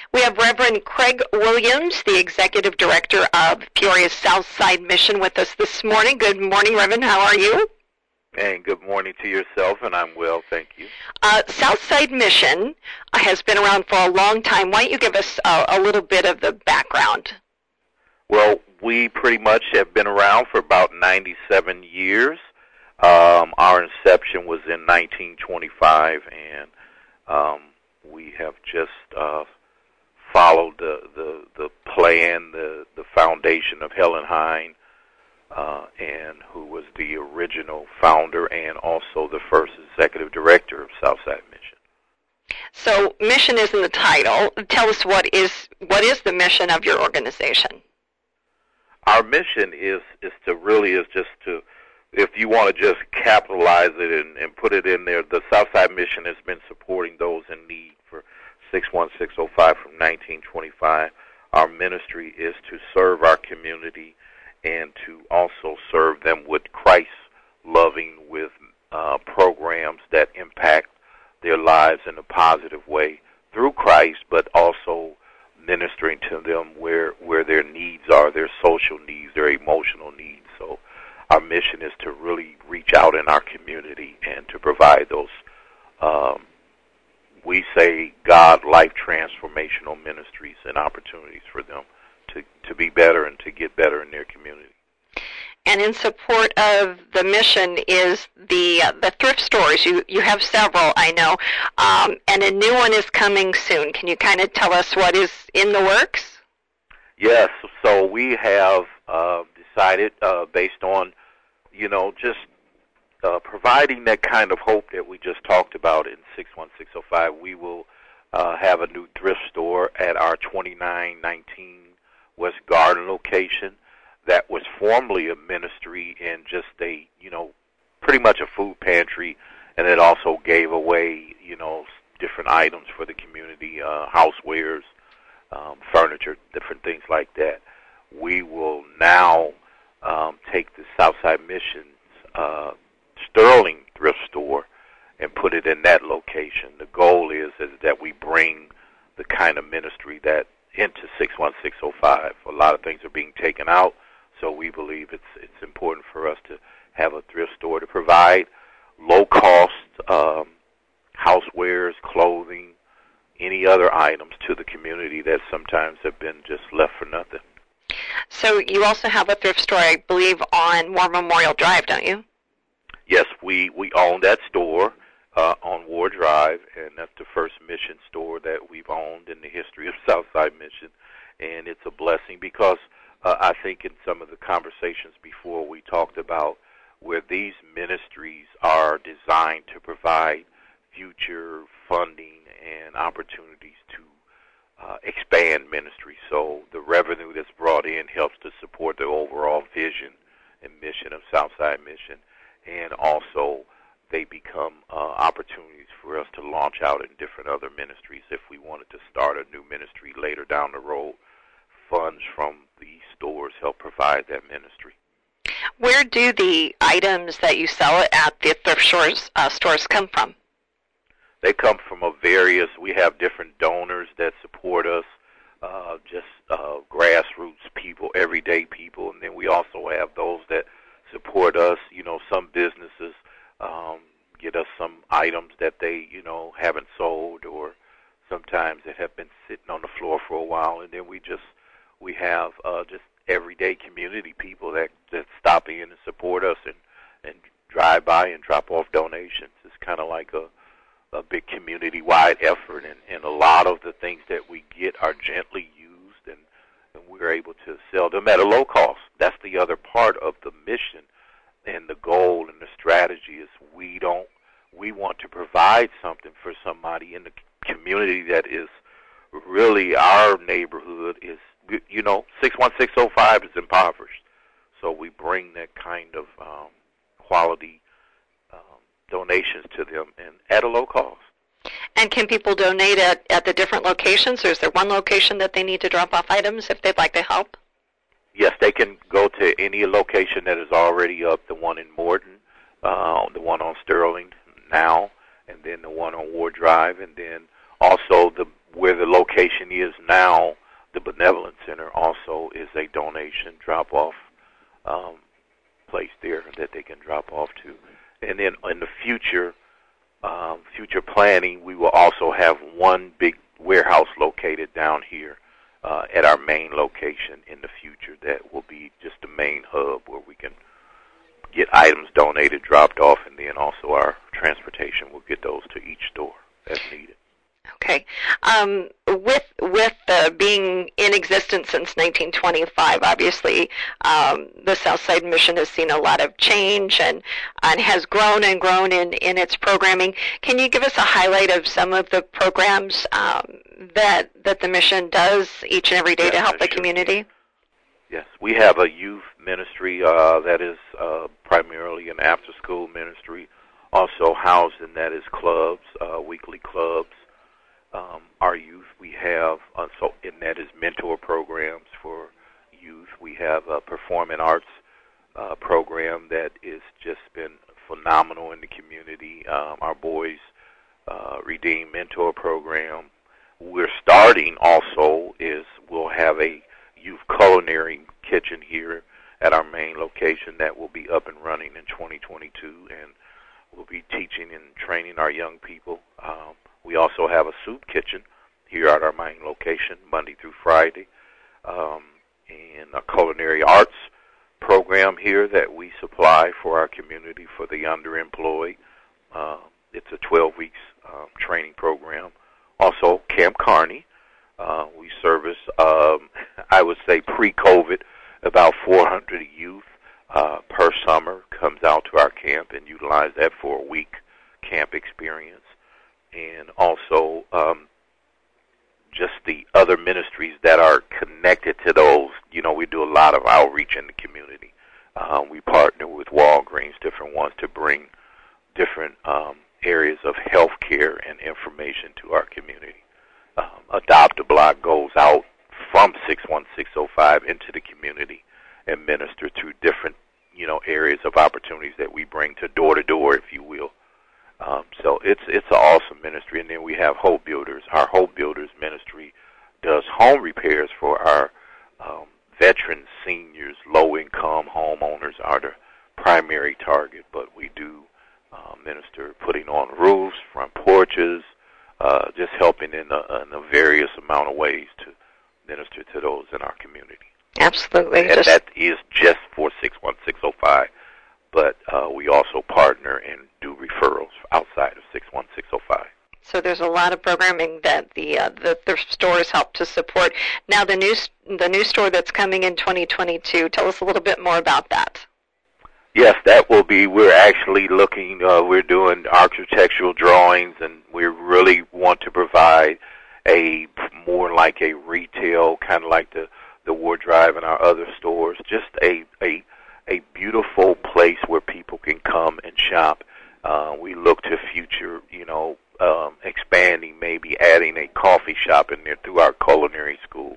We have Reverend Craig Williams, the Executive Director of Peoria's Southside Mission, with us this morning. Good morning, Reverend. How are you? And good morning to yourself, and I'm well, thank you. Southside Mission has been around for a long time. Why don't you give us a little bit of the background? Well, we pretty much have been around for about 97 years. Our inception was in 1925, and we have just followed the plan, the foundation of Helen Hine, and who was the original founder and also the first executive director of Southside Mission. So, mission is in the title. Tell us what is the mission of your organization? Our mission is just to, if you want to just capitalize it and put it in there, the Southside Mission has been supporting those in need for 61605 from 1925. Our ministry is to serve our community and to also serve them with Christ-loving, with programs that impact their lives in a positive way through Christ, but also ministering to them where their needs are, their social needs, their emotional needs. So our mission is to really reach out in our community and to provide those, we say, God life transformational ministries and opportunities for them to be better and to get better in their community. And in support of the mission is the thrift stores. You have several, I know, and a new one is coming soon. Can you kind of tell us what is in the works? Yes, so we have decided, based on, just providing that kind of hope that we just talked about in 61605, we will have a new thrift store at our 2919 West Garden location that was formerly a ministry and just a, pretty much a food pantry, and it also gave away, different items for the community, housewares, furniture, different things like that. We will now take the Southside Mission's Sterling thrift store and put it in that location. The goal is that we bring the kind of ministry that into 61605. A lot of things are being taken out, so we believe it's important for us to have a thrift store to provide low-cost housewares, clothing, any other items to the community that sometimes have been just left for nothing. So you also have a thrift store, I believe, on War Memorial Drive, don't you? Yes, we own that store on War Drive, and that's the first mission store that we've owned in the history of Southside Mission, and it's a blessing because I think in some of the conversations before we talked about where these ministries are designed to provide future funding and opportunities to expand ministry. So the revenue that's brought in helps to support the overall vision and mission of Southside Mission, and also they become opportunities for us to launch out in different other ministries. If we wanted to start a new ministry later down the road, funds from these stores help provide that ministry. Where do the items that you sell at the thrift stores come from? They come from we have different donors that support us, just grassroots people, everyday people, and then we also have those that support us. Some businesses get us some items that they, haven't sold, or sometimes that have been sitting on the floor for a while, and then we have just everyday community people that stop in and support us and drive by and drop off donations. It's kind of like a big community-wide effort, and a lot of the things that we get are gently used, and we're able to sell them at a low cost. That's the other part of the mission, and the goal and the strategy is we want to provide something for somebody in the community that is really our neighborhood is, 61605 is impoverished. So we bring that kind of quality donations to them and at a low cost. And can people donate at the different locations, or is there one location that they need to drop off items if they'd like to help? Yes, they can go to any location that is already up, the one in Morton, the one on Sterling now, and then the one on Ward Drive, and then also where the location is now the Benevolent Center also is a donation drop-off place there that they can drop off to. And then in the future planning, we will also have one big warehouse located down here at our main location in the future that will be just the main hub where we can get items donated, dropped off, and then also our transportation will get those to each store as needed. Okay. With being in existence since 1925, obviously the Southside Mission has seen a lot of change and has grown and grown in its programming. Can you give us a highlight of some of the programs that the mission does each and every day to help the community? Yes, we have a youth ministry that is primarily an after-school ministry. Also housed in that is clubs, weekly clubs. Our youth, we have, and that is mentor programs for youth. We have a performing arts program that has just been phenomenal in the community. Our Boys Redeem Mentor program. We're starting also we'll have a youth culinary kitchen here at our main location that will be up and running in 2022, and we'll be teaching and training our young people. We also have a soup kitchen here at our main location Monday through Friday, and a culinary arts program here that we supply for our community for the underemployed. It's a 12 weeks training program. Also, Camp Kearney. We service, I would say pre-COVID, about 400 youth per summer comes out to our camp and utilize that for a week camp experience. And also just the other ministries that are connected to those. You know, we do a lot of outreach in the community. We partner with Walgreens, different ones, to bring different areas of health care and information to our community. Adopt a Block goes out from 61605 into the community and minister to different, areas of opportunities that we bring to door, if you will. So it's an awesome ministry. And then we have Hope Builders. Our Hope Builders ministry does home repairs for our veterans, seniors, low-income homeowners are the primary target, but we do minister putting on roofs, front porches, just helping in a various amount of ways to minister to those in our community. Absolutely. And that is just for 61605, but we also partner and do referrals outside of 61605. So there's a lot of programming that the thrift stores help to support. Now the new store that's coming in 2022, tell us a little bit more about that. Yes, that will be, we're actually looking, we're doing architectural drawings, and we really want to provide more like a retail, kind of like the Ward Drive and our other stores, just a beautiful place where people can come and shop. We look to future, expanding, maybe adding a coffee shop in there through our culinary school.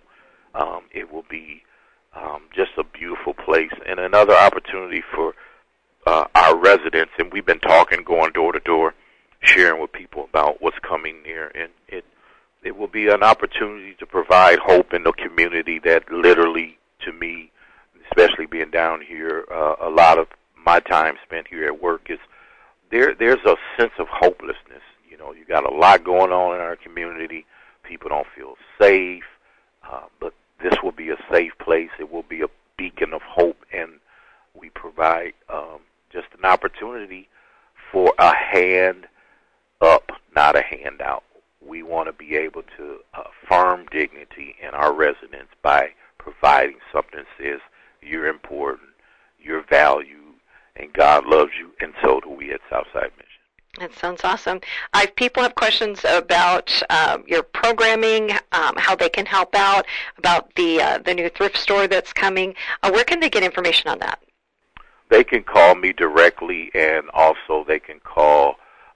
It will be just a beautiful place and another opportunity for our residents. And we've been talking, going door to door, sharing with people about what's coming near, and it will be an opportunity to provide hope in the community that literally, to me, especially being down here, a lot of my time spent here at work is there's a sense of hopelessness. You got a lot going on in our community. People don't feel safe, but this will be a safe place. It will be a beacon of hope, and we provide just an opportunity for a hand up, not a handout. We want to be able to affirm dignity in our residents by providing something that says you're important, you're valued, and God loves you, and so do we at Southside Mission. That sounds awesome. If people have questions about your programming, how they can help out, about the new thrift store that's coming, where can they get information on that? They can call me directly, and also they can call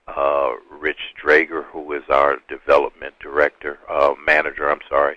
Rich Drager, who is our development manager,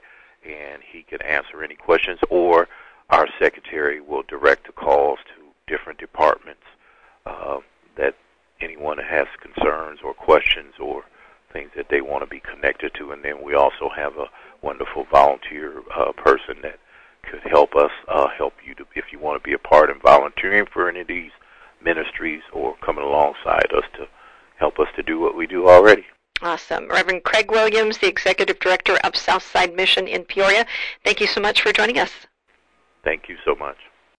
and he can answer any questions, or our secretary will direct the calls to different departments that anyone that has concerns or questions or things that they want to be connected to. And then we also have a wonderful volunteer person that could help us, help you to, if you want to be a part in volunteering for any of these ministries or coming alongside us to help us to do what we do already. Awesome. Reverend Craig Williams, the Executive Director of Southside Mission in Peoria, thank you so much for joining us. Thank you so much.